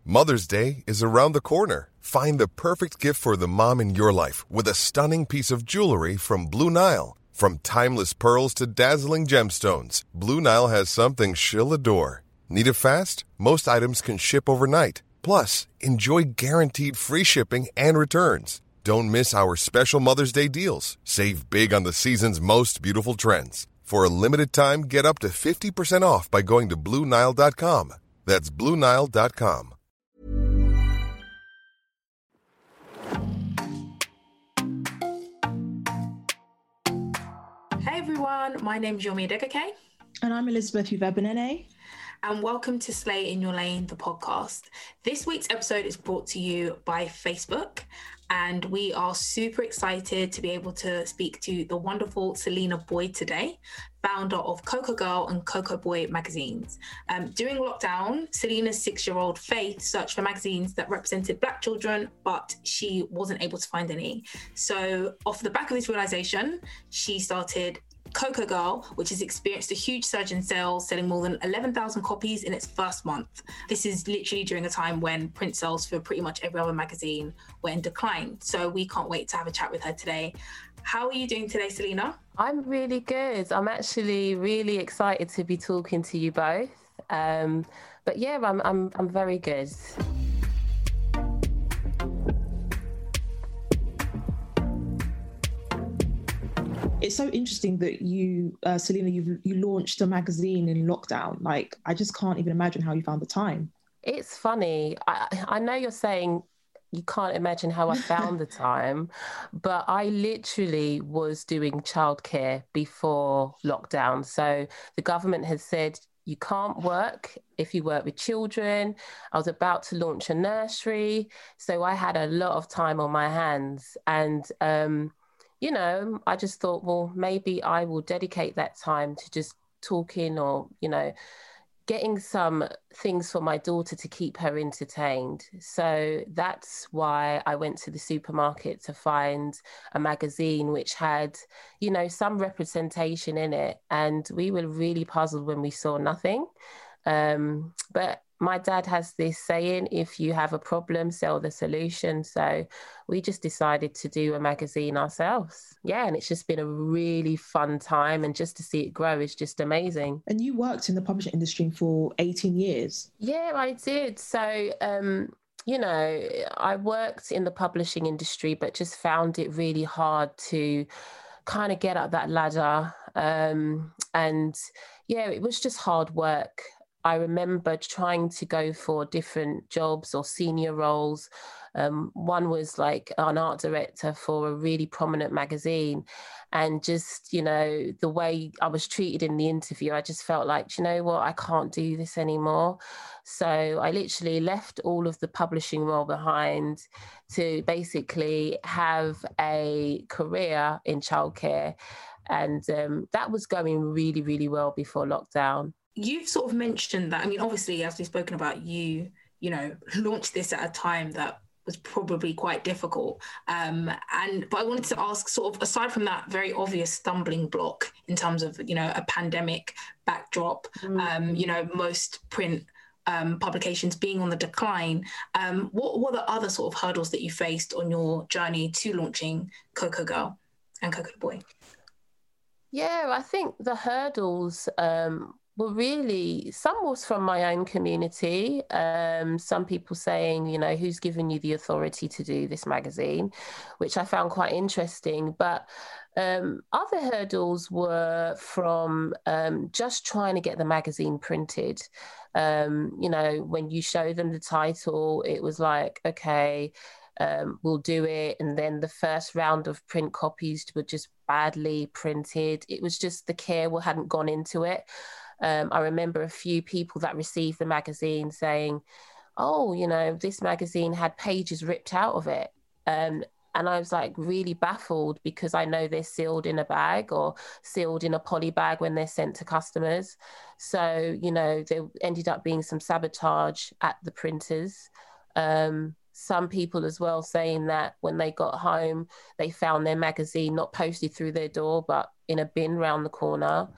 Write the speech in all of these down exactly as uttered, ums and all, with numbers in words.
Mother's Day is around the corner. Find the perfect gift for the mom in your life with a stunning piece of jewelry from Blue Nile. From timeless pearls to dazzling gemstones, Blue Nile has something she'll adore. Need it fast? Most items can ship overnight. Plus, enjoy guaranteed free shipping and returns. Don't miss our special Mother's Day deals. Save big on the season's most beautiful trends. For a limited time, get up to fifty percent off by going to Blue Nile dot com. That's Blue Nile dot com. Hey everyone, my name's Yomi Adegake. And I'm Elizabeth Uvebinene. And welcome to Slay in Your Lane, the podcast. This week's episode is brought to you by Facebook. And we are super excited to be able to speak to the wonderful Selena Boyd today, founder of Coco Girl and Coco Boy magazines. Um, during lockdown, Selena's six-year-old Faith searched for magazines that represented Black children, but she wasn't able to find any. So off the back of this realization, she started Coco Girl, which has experienced a huge surge in sales, selling more than eleven thousand copies in its first month. This is literally during a time when print sales for pretty much every other magazine were in decline. So we can't wait to have a chat with her today. How are you doing today, Selena? I'm really good. I'm actually really excited to be talking to you both. Um, but yeah, I'm I'm I'm very good. It's so interesting that you, uh, Selena, you you launched a magazine in lockdown. Like, I just can't even imagine how you found the time. It's funny. I, I know you're saying you can't imagine how I found the time, but I literally was doing childcare before lockdown. So the government has said you can't work if you work with children. I was about to launch a nursery, so I had a lot of time on my hands. And um you know, I just thought, well, maybe I will dedicate that time to just talking or, you know, getting some things for my daughter to keep her entertained. So that's why I went to the supermarket to find a magazine which had, you know, some representation in it. And we were really puzzled when we saw nothing. Um, but my dad has this saying, if you have a problem, sell the solution. So we just decided to do a magazine ourselves. Yeah, and it's just been a really fun time. And just to see it grow is just amazing. And you worked in the publishing industry for eighteen years. Yeah, I did. So, um, you know, I worked in the publishing industry, but just found it really hard to kind of get up that ladder. Um, and yeah, it was just hard work. I remember trying to go for different jobs or senior roles. Um, one was like an art director for a really prominent magazine. And just, you know, the way I was treated in the interview, I just felt like, you know what, I can't do this anymore. So I literally left all of the publishing role behind to basically have a career in childcare. And um, that was going really, really well before lockdown. You've sort of mentioned that, I mean, obviously, as we've spoken about, you, you know, launched this at a time that was probably quite difficult. Um, and, but I wanted to ask, sort of, aside from that very obvious stumbling block in terms of, you know, a pandemic backdrop, mm. um, you know, most print um, publications being on the decline, um, what were the other sort of hurdles that you faced on your journey to launching Coco Girl and Coco Boy? Yeah, I think the hurdles, um, Well, really, some was from my own community. Um, some people saying, you know, who's given you the authority to do this magazine, which I found quite interesting. But um, other hurdles were from um, just trying to get the magazine printed. Um, you know, when you show them the title, it was like, okay, um, we'll do it. And then the first round of print copies were just badly printed. It was just the care hadn't gone into it. Um, I remember a few people that received the magazine saying, oh, you know, this magazine had pages ripped out of it. Um, and I was like really baffled because I know they're sealed in a bag or sealed in a poly bag when they're sent to customers. So, you know, there ended up being some sabotage at the printers. Um, some people as well saying that when they got home, they found their magazine not posted through their door, but in a bin round the corner.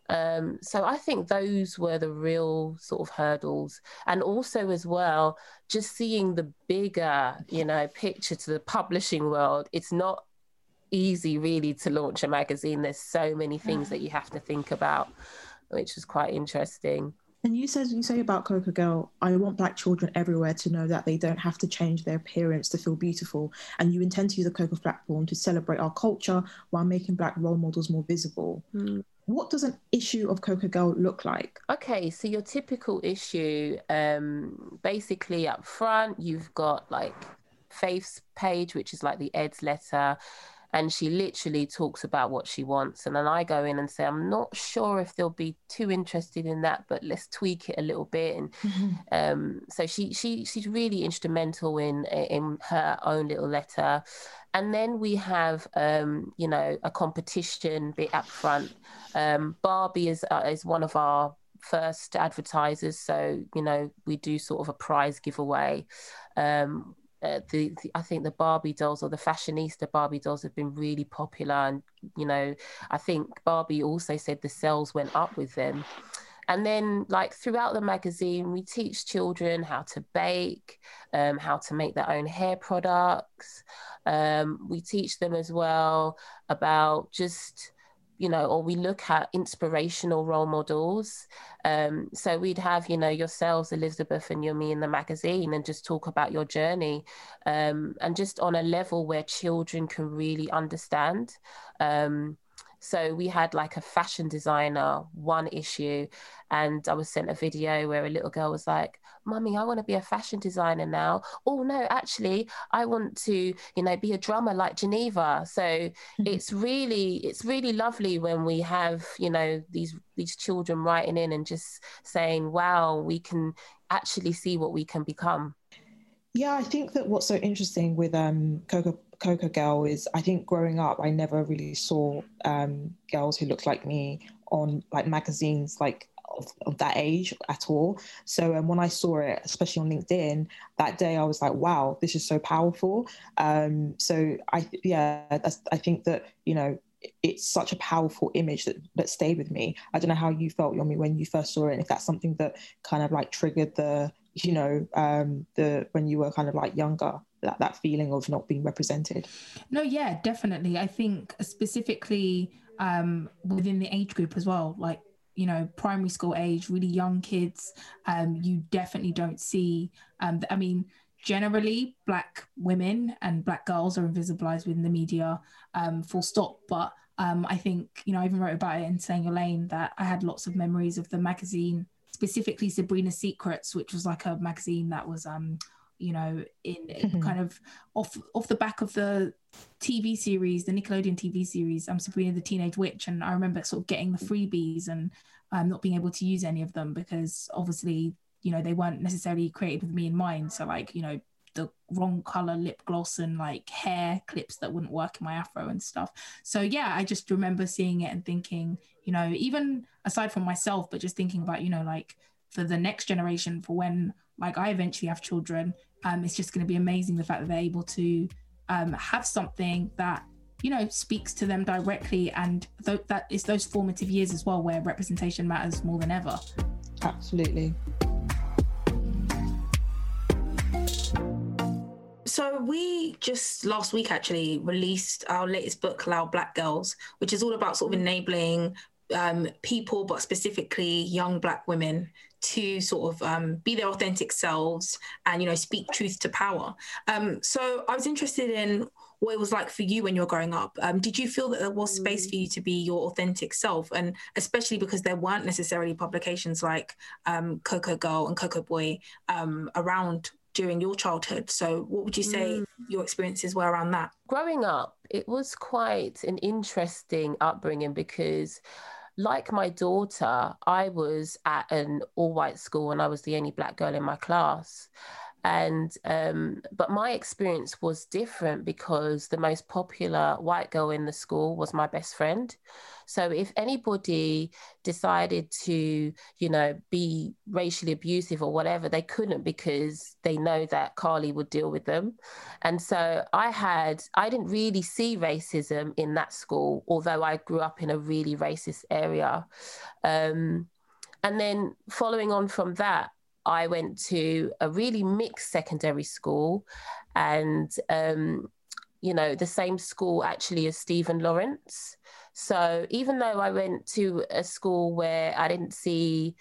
Um, so I think those were the real sort of hurdles. And also as well, just seeing the bigger, you know, picture to the publishing world. It's not easy really to launch a magazine. There's so many things that you have to think about, which is quite interesting. And you said you say about Coco Girl, I want Black children everywhere to know that they don't have to change their appearance to feel beautiful. And you intend to use the Coco platform to celebrate our culture while making Black role models more visible. Mm. What does an issue of Coco Girl look like? Okay, so your typical issue, um, basically up front, you've got like Faith's page, which is like the Ed's letter. And she literally talks about what she wants. And then I go in and say, I'm not sure if they'll be too interested in that, but let's tweak it a little bit. And mm-hmm. um, so she she she's really instrumental in in her own little letter. And then we have, um, you know, a competition bit up front. Um, Barbie is uh, is one of our first advertisers. So, you know, we do sort of a prize giveaway. Um Uh, the, the I think the Barbie dolls, or the fashionista Barbie dolls, have been really popular, and you know I think Barbie also said the sales went up with them. And then like throughout the magazine, we teach children how to bake, um, how to make their own hair products. Um, we teach them as well about just, you know, or we look at inspirational role models. Um, so we'd have, you know, yourselves, Elizabeth and Yomi, in the magazine, and just talk about your journey, um, and just on a level where children can really understand. Um, so we had like a fashion designer, one issue, and I was sent a video where a little girl was like, Mummy, I want to be a fashion designer now. Oh no, actually, I want to, you know, be a drummer like Geneva. So mm-hmm. it's really, it's really lovely when we have, you know, these these children writing in and just saying, wow, we can actually see what we can become. Yeah, I think that what's so interesting with um, Coco Coco Girl is, I think growing up, I never really saw um, girls who looked like me on like magazines like of, of that age at all. So um, when I saw it, especially on LinkedIn, that day I was like, wow, this is so powerful. Um, so I yeah, that's, I think that, you know, it's such a powerful image that, that stayed with me. I don't know how you felt, Yomi, when you first saw it, and if that's something that kind of like triggered the, you know, um, the when you were kind of like younger, that, that feeling of not being represented. No, yeah, definitely. I think specifically um, within the age group as well, like, you know, primary school age, really young kids, um, you definitely don't see, um, I mean, generally, Black women and Black girls are invisibilized within the media, um, full stop. But um, I think, you know, I even wrote about it in Saying Your Lane, that I had lots of memories of the magazine, specifically Sabrina's Secrets, which was like a magazine that was, um, you know, in mm-hmm. kind of off off the back of the T V series, the Nickelodeon T V series, um, Sabrina the Teenage Witch. And I remember sort of getting the freebies and um, not being able to use any of them because obviously, you know, they weren't necessarily created with me in mind. So like, you know, the wrong color lip gloss and like hair clips that wouldn't work in my afro and stuff. So yeah, I just remember seeing it and thinking, you know, even aside from myself, but just thinking about, you know, like for the next generation, for when like I eventually have children, um, it's just going to be amazing the fact that they're able to um, have something that, you know, speaks to them directly. And th- that is those formative years as well, where representation matters more than ever. Absolutely. So we just last week actually released our latest book, Loud Black Girls, which is all about sort of enabling um, people, but specifically young Black women, to sort of um, be their authentic selves and, you know, speak truth to power. Um, so I was interested in what it was like for you when you were growing up. Um, did you feel that there was space for you to be your authentic self? And especially because there weren't necessarily publications like um, Coco Girl and Coco Boy um, around during your childhood. So what would you say mm. your experiences were around that? Growing up, it was quite an interesting upbringing because, like my daughter, I was at an all-white school and I was the only Black girl in my class. And um, but my experience was different because the most popular white girl in the school was my best friend. So if anybody decided to, you know, be racially abusive or whatever, they couldn't, because they know that Carly would deal with them. And so I had, I didn't really see racism in that school, although I grew up in a really racist area. Um, and then following on from that, I went to a really mixed secondary school, and, um, you know, the same school actually as Stephen Lawrence. So even though I went to a school where I didn't see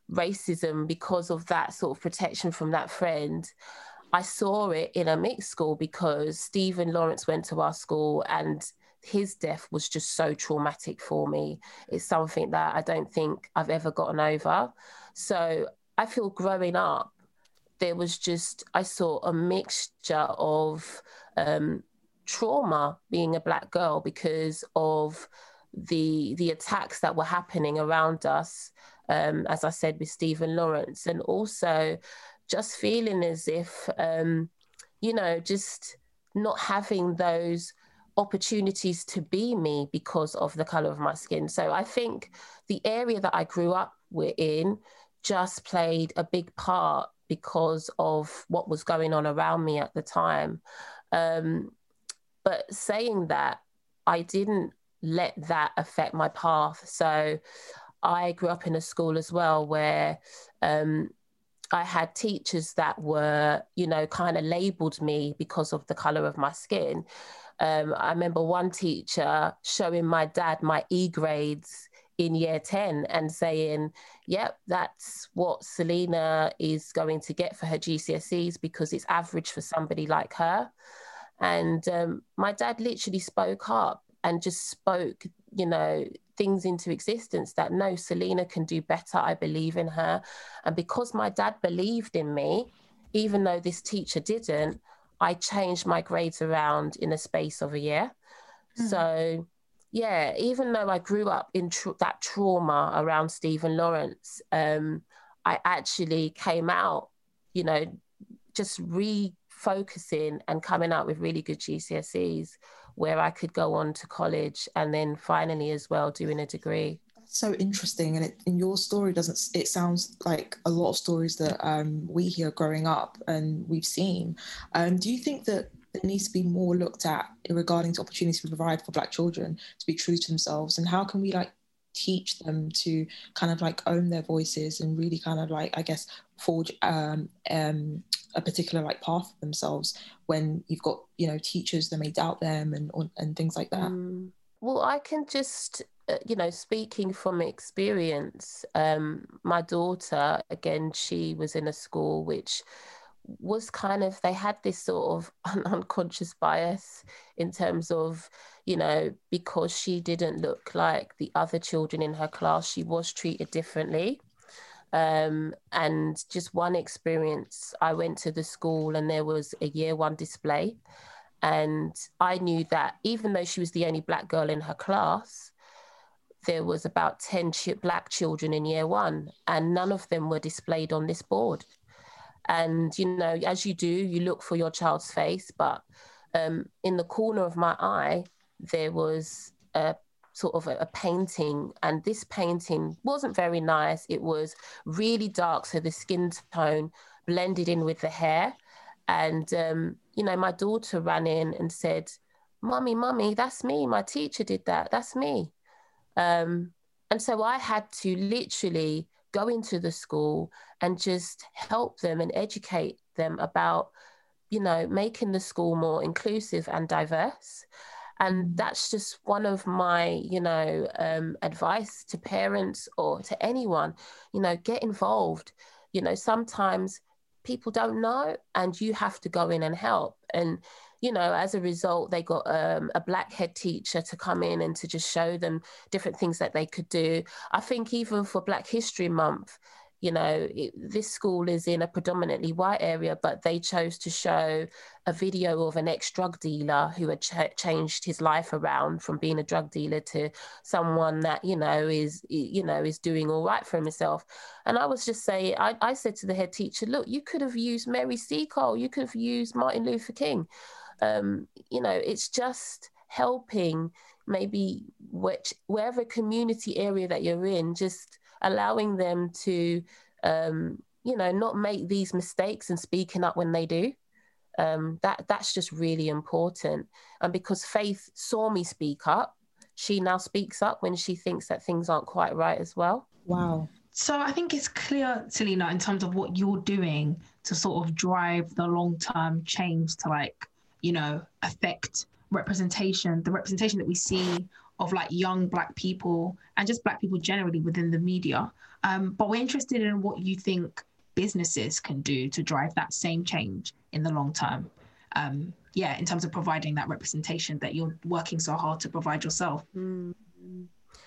racism because of that sort of protection from that friend, I saw it in a mixed school because Stephen Lawrence went to our school, and his death was just so traumatic for me. It's something that I don't think I've ever gotten over. So I feel growing up, there was just, I saw a mixture of um, trauma being a Black girl because of the the attacks that were happening around us, um, as I said, with Stephen Lawrence, and also just feeling as if, um, you know, just not having those opportunities to be me because of the colour of my skin. So I think the area that I grew up in just played a big part because of what was going on around me at the time. Um, but saying that, I didn't let that affect my path. So I grew up in a school as well where um, I had teachers that were, you know, kind of labelled me because of the colour of my skin. Um, I remember one teacher showing my dad my E grades in year ten and saying, yep, that's what Selena is going to get for her G C S Es because it's average for somebody like her. And um, my dad literally spoke up and just spoke, you know, things into existence that, no, Selena can do better. I believe in her. And because my dad believed in me, even though this teacher didn't, I changed my grades around in a space of a year. Mm. So yeah, even though I grew up in tra- that trauma around Stephen Lawrence, um, I actually came out, you know, just refocusing and coming out with really good G C S Es where I could go on to college and then finally as well doing a degree. That's so interesting. And it, in your story, doesn't it sounds like a lot of stories that um, we hear growing up and we've seen. Um, do you think that there needs to be more looked at regarding to opportunities we provide for Black children to be true to themselves, and how can we like teach them to kind of like own their voices and really kind of like, I guess, forge um, um, a particular like path for themselves when you've got, you know, teachers that may doubt them and and things like that? Mm. Well, I can just, uh, you know, speaking from experience, um, my daughter, again, she was in a school which was kind of, they had this sort of un- unconscious bias in terms of, you know, because she didn't look like the other children in her class, she was treated differently. Um, and just one experience, I went to the school and there was a year one display. And I knew that even though she was the only Black girl in her class, there was about ten ch- Black children in year one, and none of them were displayed on this board. And, you know, as you do, you look for your child's face, but um, in the corner of my eye, there was a sort of a, a painting, and this painting wasn't very nice. It was really dark, so the skin tone blended in with the hair. And, um, you know, my daughter ran in and said, Mummy, Mummy, that's me. My teacher did that. That's me. Um, and so I had to literally go into the school and just help them and educate them about, you know, making the school more inclusive and diverse. And that's just one of my, you know, um, advice to parents or to anyone, you know, get involved. You know, sometimes people don't know and you have to go in and help. And, you know, as a result, they got um, a Black head teacher to come in and to just show them different things that they could do. I think even for Black History Month, you know, it, this school is in a predominantly white area, but they chose to show a video of an ex-drug dealer who had ch- changed his life around from being a drug dealer to someone that, you know, is, you know, is doing all right for himself. And I was just saying, I, I said to the head teacher, look, you could have used Mary Seacole, you could have used Martin Luther King. Um, you know, it's just helping maybe which, wherever community area that you're in, just allowing them to, um, you know, not make these mistakes and speaking up when they do. Um, that that's just really important. And because Faith saw me speak up, she now speaks up when she thinks that things aren't quite right as well. Wow. So I think it's clear, Selena, in terms of what you're doing to sort of drive the long-term change to, like, you know, affect representation, the representation that we see of like young Black people and just Black people generally within the media. Um, but we're interested in what you think businesses can do to drive that same change in the long term. Um, yeah, in terms of providing that representation that you're working so hard to provide yourself. Mm-hmm.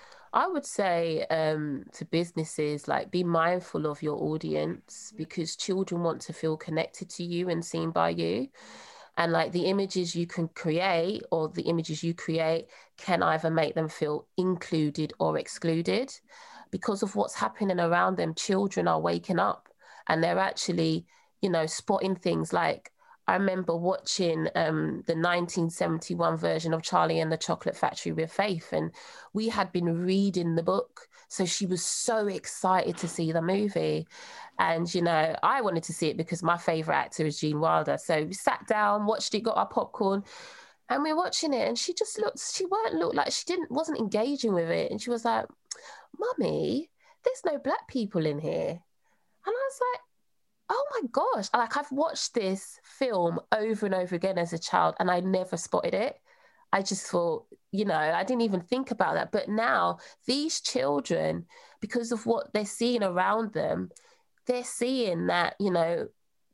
I would say um, to businesses, like, be mindful of your audience, because children want to feel connected to you and seen by you. And like the images you can create or the images you create can either make them feel included or excluded. Because of what's happening around them, children are waking up and they're actually, you know, spotting things. Like, I remember watching um, the nineteen seventy-one version of Charlie and the Chocolate Factory with Faith, and we had been reading the book. So she was so excited to see the movie. And, you know, I wanted to see it because my favourite actor is Gene Wilder. So we sat down, watched it, got our popcorn, and we were watching it. And she just looked, she weren't looked like, she didn't, wasn't engaging with it. And she was like, Mummy, there's no Black people in here. And I was like, oh my gosh. Like, I've watched this film over and over again as a child and I never spotted it. I just thought, you know, I didn't even think about that. But now these children, because of what they're seeing around them, they're seeing that, you know,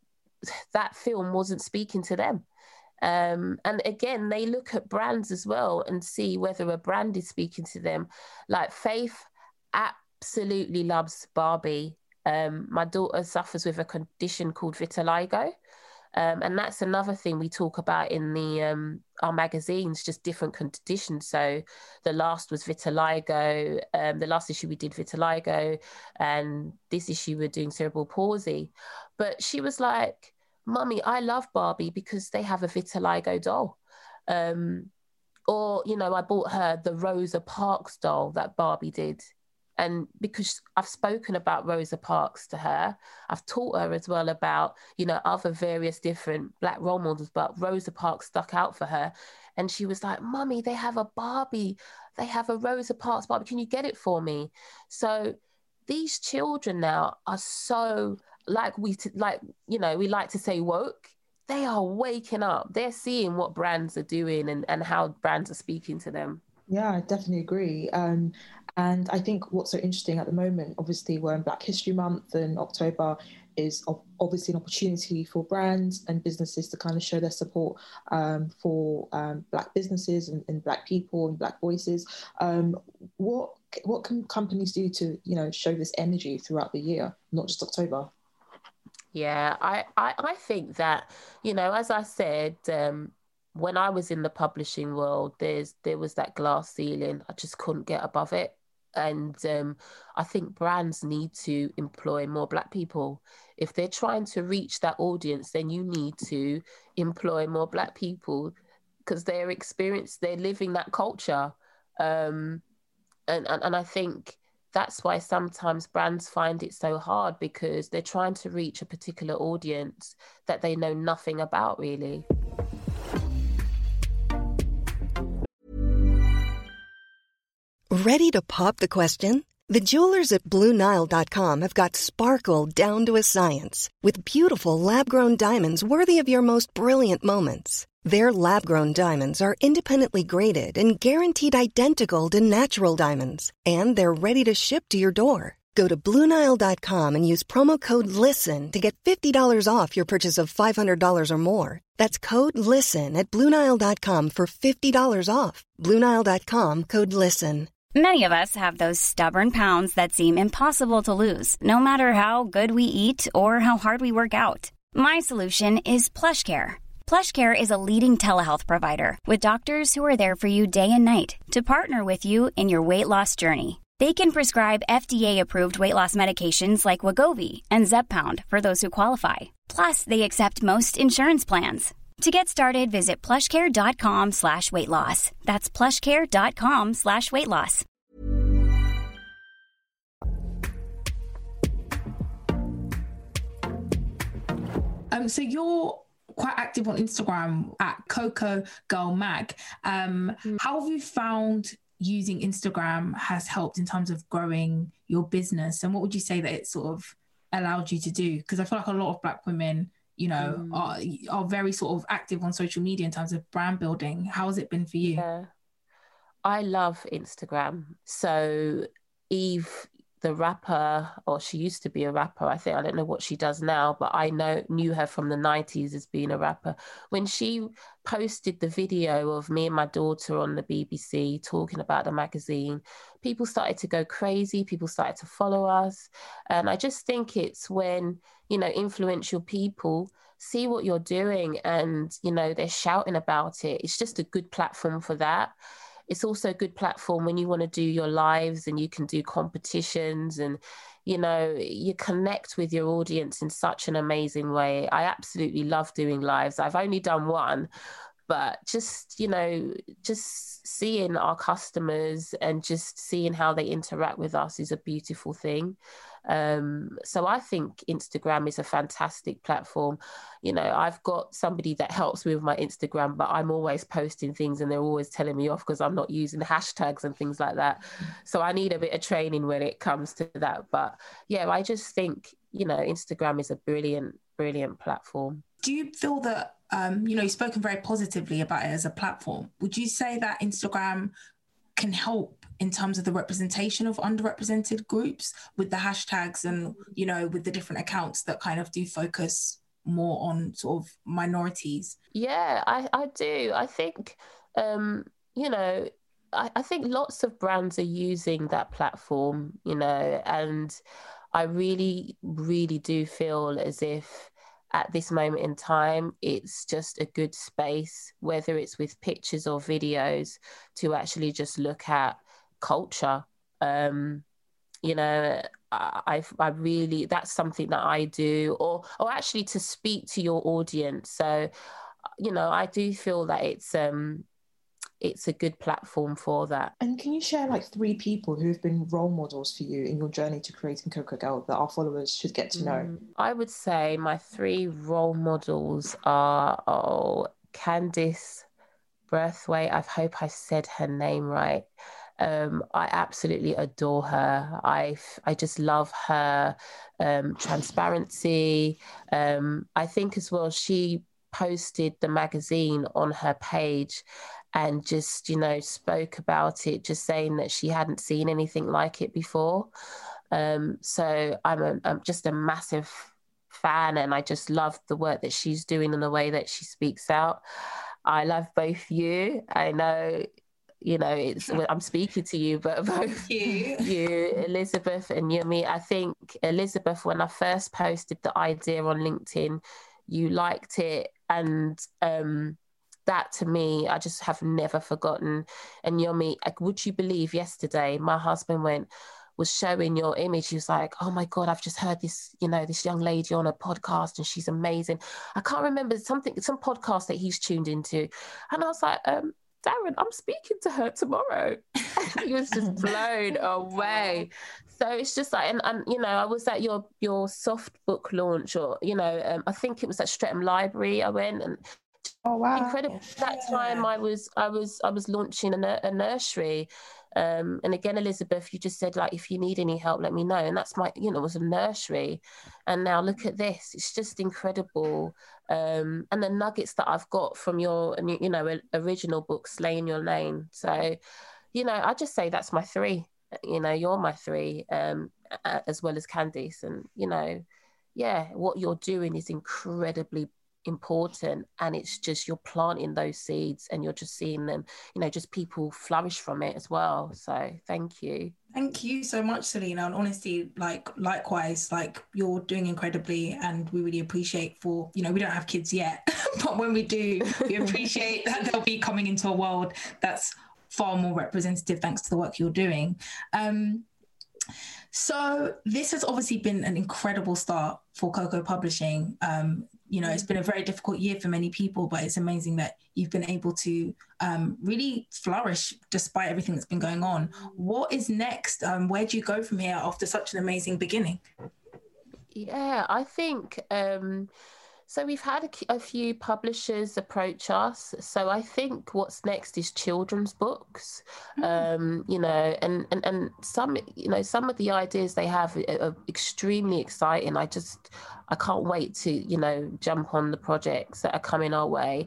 that film wasn't speaking to them. Um, and again, they look at brands as well and see whether a brand is speaking to them. Like, Faith absolutely loves Barbie. Um, my daughter suffers with a condition called vitiligo. Um, and that's another thing we talk about in the um, our magazines, just different conditions. So the last was vitiligo. Um, the last issue we did vitiligo, and this issue we're doing cerebral palsy. But she was like, Mummy, I love Barbie because they have a vitiligo doll. Um, or, you know, I bought her the Rosa Parks doll that Barbie did. And because I've spoken about Rosa Parks to her, I've taught her as well about, you know, other various different Black role models, but Rosa Parks stuck out for her. And she was like, Mummy, they have a Barbie. They have a Rosa Parks Barbie. Can you get it for me? So these children now are so, like we, t- like, you know, we like to say woke. They are waking up. They're seeing what brands are doing and, and how brands are speaking to them. Yeah, I definitely agree. Um, and I think what's so interesting at the moment, obviously we're in Black History Month, and October is obviously an opportunity for brands and businesses to kind of show their support um, for um, Black businesses and, and Black people and Black voices. Um, what what can companies do to, you know, show this energy throughout the year, not just October? Yeah, I, I, I think that, you know, as I said, um, when I was in the publishing world, there's there was that glass ceiling. I just couldn't get above it. And um, I think brands need to employ more Black people. If they're trying to reach that audience, then you need to employ more Black people because they're experienced, they're living that culture. Um, and, and, and I think that's why sometimes brands find it so hard, because they're trying to reach a particular audience that they know nothing about, really. Ready to pop the question? The jewelers at Blue Nile dot com have got sparkle down to a science with beautiful lab-grown diamonds worthy of your most brilliant moments. Their lab-grown diamonds are independently graded and guaranteed identical to natural diamonds, and they're ready to ship to your door. Go to Blue Nile dot com and use promo code LISTEN to get fifty dollars off your purchase of five hundred dollars or more. That's code LISTEN at Blue Nile dot com for fifty dollars off. Blue Nile dot com, code LISTEN. Many of us have those stubborn pounds that seem impossible to lose, no matter how good we eat or how hard we work out. My solution is PlushCare. PlushCare is a leading telehealth provider with doctors who are there for you day and night to partner with you in your weight loss journey. They can prescribe F D A-approved weight loss medications like Wegovy and Zepbound for those who qualify. Plus, they accept most insurance plans. To get started, visit plushcare.com slash weight loss. That's plushcare.com slash weight loss. Um, so you're quite active on Instagram at Coco Girl Mag. Um, mm. How have you found using Instagram has helped in terms of growing your business? And what would you say that it sort of allowed you to do? Because I feel like a lot of Black women, you know, mm. are, are very sort of active on social media in terms of brand building. How has it been for you? Yeah. I love Instagram. So Eve, the rapper, or she used to be a rapper, I think, I don't know what she does now, but I know knew her from the nineties as being a rapper. When she posted the video of me and my daughter on the B B C talking about the magazine, people started to go crazy, people started to follow us. And I just think it's when, you know, influential people see what you're doing and, you know, they're shouting about it. It's just a good platform for that. It's also a good platform when you want to do your lives and you can do competitions and, you know, you connect with your audience in such an amazing way. I absolutely love doing lives. I've only done one, but just, you know, just seeing our customers and just seeing how they interact with us is a beautiful thing. Um, so I think Instagram is a fantastic platform. You know, I've got somebody that helps me with my Instagram, but I'm always posting things and they're always telling me off because I'm not using hashtags and things like that. So I need a bit of training when it comes to that. But yeah, I just think, you know, Instagram is a brilliant, brilliant platform. Do you feel that, um, you know, you've spoken very positively about it as a platform. Would you say that Instagram can help in terms of the representation of underrepresented groups with the hashtags and, you know, with the different accounts that kind of do focus more on sort of minorities? Yeah, I, I do. I think, um, you know, I, I think lots of brands are using that platform, you know, and I really, really do feel as if at this moment in time, it's just a good space, whether it's with pictures or videos, to actually just look at culture. Um, you know, I, I really, that's something that I do, or or actually to speak to your audience. So, you know, I do feel that it's um, it's a good platform for that. And can you share like three people who have been role models for you in your journey to creating Coco Girl that our followers should get to know? I would say my three role models are oh, Candice Brathwaite. I hope I said her name right. Um, I absolutely adore her. I I just love her um, transparency. Um, I think as well she posted the magazine on her page and just, you know, spoke about it, just saying that she hadn't seen anything like it before. Um, so I'm, a, I'm just a massive fan, and I just love the work that she's doing and the way that she speaks out. I love both you. I know, you know, it's I'm speaking to you, but both you, you, Elizabeth and Yumi. I think Elizabeth, when I first posted the idea on LinkedIn, you liked it, and um, that to me, I just have never forgotten. And Yumi, like, would you believe yesterday, my husband went, was showing your image. He was like, oh my God, I've just heard this, you know, this young lady on a podcast and she's amazing. I can't remember something, some podcast that he's tuned into. And I was like, um, Darren, I'm speaking to her tomorrow. He was just blown away. So it's just like, and, and you know, I was at your your soft book launch, or, you know, um, I think it was at Streatham Library I went, and oh wow, incredible. That time I was I was I was launching a, a nursery. Um, and again, Elizabeth, you just said, like, if you need any help, let me know. And that's my, you know, it was a nursery. And now look at this. It's just incredible. Um, and the nuggets that I've got from your, you know, original book, Slay in Your Lane. So, you know, I just say that's my three. You know, you're my three, um, as well as Candice. And, you know, yeah, what you're doing is incredibly important, and it's just you're planting those seeds and you're just seeing them, you know, just people flourish from it as well. So thank you. Thank you so much, Selena. And honestly, like likewise, like you're doing incredibly, and we really appreciate for, you know, we don't have kids yet, but when we do, we appreciate that they'll be coming into a world that's far more representative thanks to the work you're doing. Um, so this has obviously been an incredible start for Coco Publishing. Um, you know, it's been a very difficult year for many people, but it's amazing that you've been able to um, really flourish despite everything that's been going on. What is next? Um, where do you go from here after such an amazing beginning? Yeah, I think, um, so we've had a, a few publishers approach us. So I think what's next is children's books, mm. um, you know, and, and, and some, you know, some of the ideas they have are, are extremely exciting. I just, I can't wait to, you know, jump on the projects that are coming our way.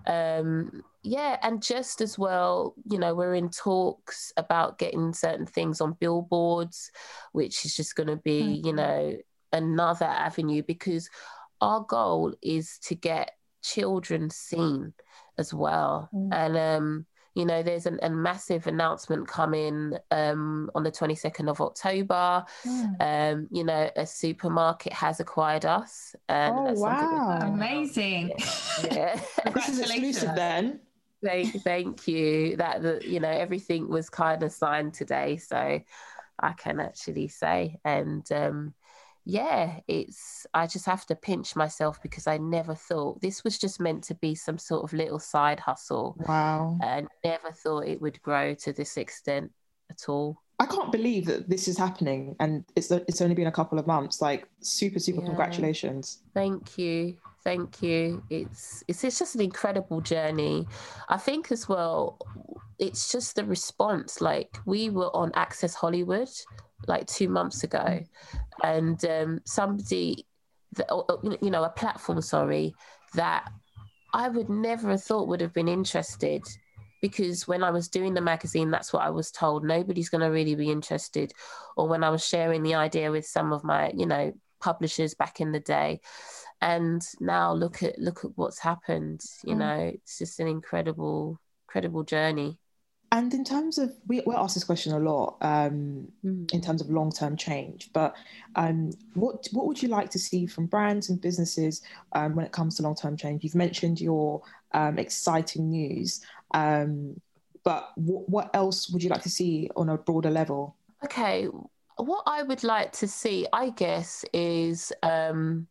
Um, yeah, and just as well, you know, we're in talks about getting certain things on billboards, which is just going to be, mm. you know, another avenue, because our goal is to get children seen as well. Mm. And, um, you know, there's an, a massive announcement coming um, on the twenty-second of October. Mm. Um, you know, a supermarket has acquired us. And oh, that's wow. Amazing. Yeah. yeah. This is exclusive then. Thank, thank you. That, the, you know, everything was kind of signed today. So I can actually say. And, um, yeah, it's, I just have to pinch myself because I never thought this was just meant to be some sort of little side hustle. Wow. And never thought it would grow to this extent at all. I can't believe that this is happening and it's it's only been a couple of months. Like, super, super yeah. Congratulations. Thank you. Thank you. It's, it's, it's just an incredible journey. I think as well, it's just the response. Like, we were on Access Hollywood like two months ago, and um, somebody, that, you know, a platform, sorry, that I would never have thought would have been interested, because when I was doing the magazine, that's what I was told. Nobody's going to really be interested. Or when I was sharing the idea with some of my, you know, publishers back in the day. And now look at look at what's happened. You mm. know, it's just an incredible, incredible journey. And in terms of, we, we're asked this question a lot, um, mm. in terms of long-term change, but um, what what would you like to see from brands and businesses um, when it comes to long-term change? You've mentioned your um, exciting news, um, but w- what else would you like to see on a broader level? Okay, what I would like to see, I guess, is um,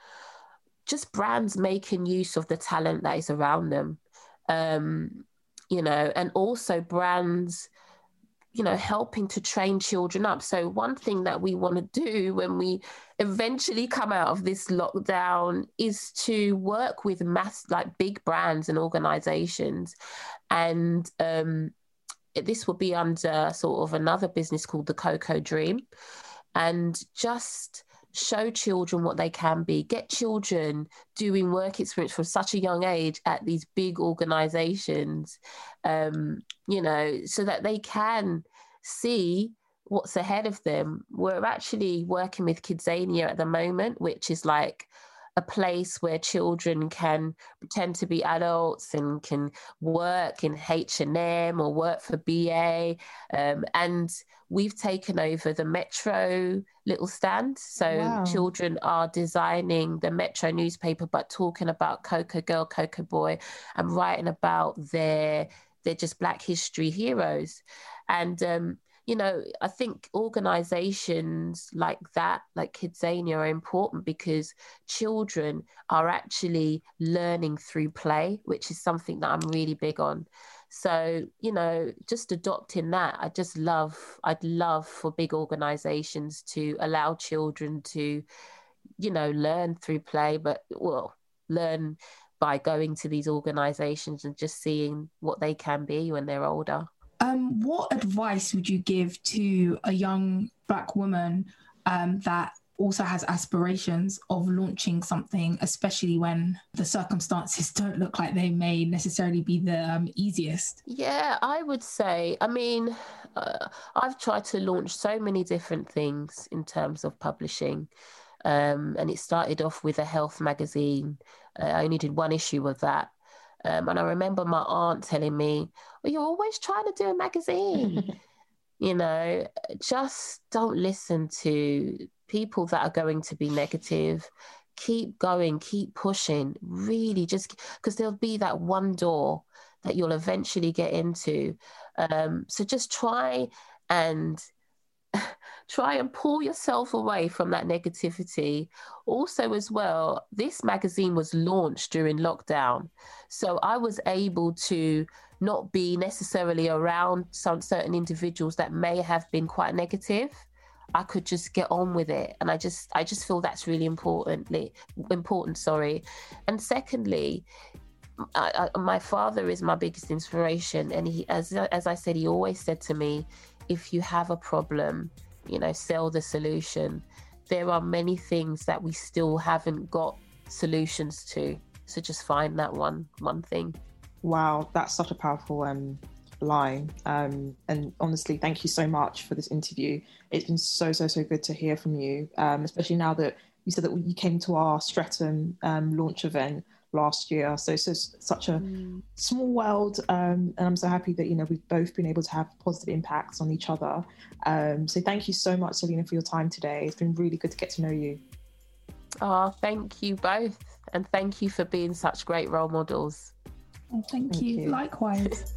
just brands making use of the talent that is around them. Um, you know, and also brands, you know, helping to train children up. So one thing that we want to do when we eventually come out of this lockdown is to work with mass, like big brands and organizations. And um, this will be under sort of another business called the Coco Dream, and just show children what they can be, get children doing work experience from such a young age at these big organizations, um, you know, so that they can see what's ahead of them. We're actually working with Kidzania at the moment, which is like a place where children can pretend to be adults and can work in H and M or work for B A. Um, and we've taken over the Metro little stand. So wow. Children are designing the Metro newspaper, but talking about Coco Girl, Coco Boy, and writing about their, their just Black history heroes. And, um, you know, I think organizations like that, like Kidzania, are important because children are actually learning through play, which is something that I'm really big on. So, you know, just adopting that, I just love, I'd love for big organizations to allow children to, you know, learn through play, but, well, learn by going to these organizations and just seeing what they can be when they're older. Um, what advice would you give to a young Black woman um, that also has aspirations of launching something, especially when the circumstances don't look like they may necessarily be the um, easiest? Yeah, I would say, I mean, uh, I've tried to launch so many different things in terms of publishing. Um, and it started off with a health magazine. I only did one issue of that. Um, and I remember my aunt telling me, well, you're always trying to do a magazine. You know, just don't listen to people that are going to be negative. Keep going, keep pushing, really, just because there'll be that one door that you'll eventually get into. Um, so just try and try and pull yourself away from that negativity. Also, as well, this magazine was launched during lockdown. So I was able to not be necessarily around some certain individuals that may have been quite negative. I could just get on with it. And I just I just feel that's really importantly important, sorry. And secondly, I, I, my father is my biggest inspiration. And he, as as I said, he always said to me, if you have a problem, you know, sell the solution. There are many things that we still haven't got solutions to. So just find that one one thing. Wow, that's such a powerful um, line. Um, and honestly, thank you so much for this interview. It's been so, so, so good to hear from you, um, especially now that you said that you came to our Streatham um, launch event last year. So it's just such a mm. small world. Um, and I'm so happy that, you know, we've both been able to have positive impacts on each other. Um, so thank you so much, Selena, for your time today. It's been really good to get to know you. Oh, thank you both. And thank you for being such great role models. Oh, thank, thank you. you. Likewise.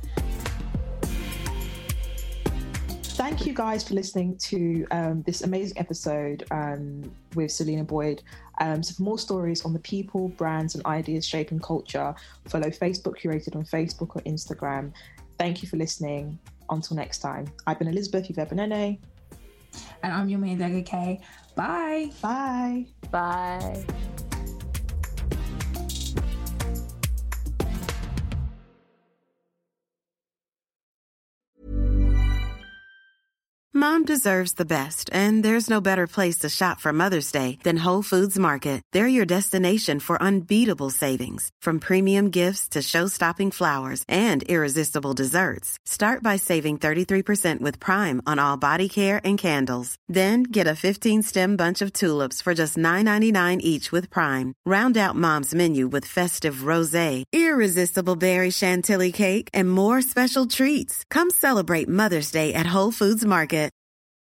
Thank you guys for listening to um, this amazing episode um, with Selena Boyd. Um, so for more stories on the people, brands and ideas shaping culture, follow Facebook Curated on Facebook or Instagram. Thank you for listening. Until next time. I've been Elizabeth Ufebenene. And I'm Yomi Adegake. Bye. Bye. Bye. Mom deserves the best, and there's no better place to shop for Mother's Day than Whole Foods Market. They're your destination for unbeatable savings, from premium gifts to show-stopping flowers and irresistible desserts. Start by saving thirty-three percent with Prime on all body care and candles. Then get a fifteen-stem bunch of tulips for just nine ninety-nine each with Prime. Round out Mom's menu with festive rosé, irresistible berry chantilly cake, and more special treats. Come celebrate Mother's Day at Whole Foods Market.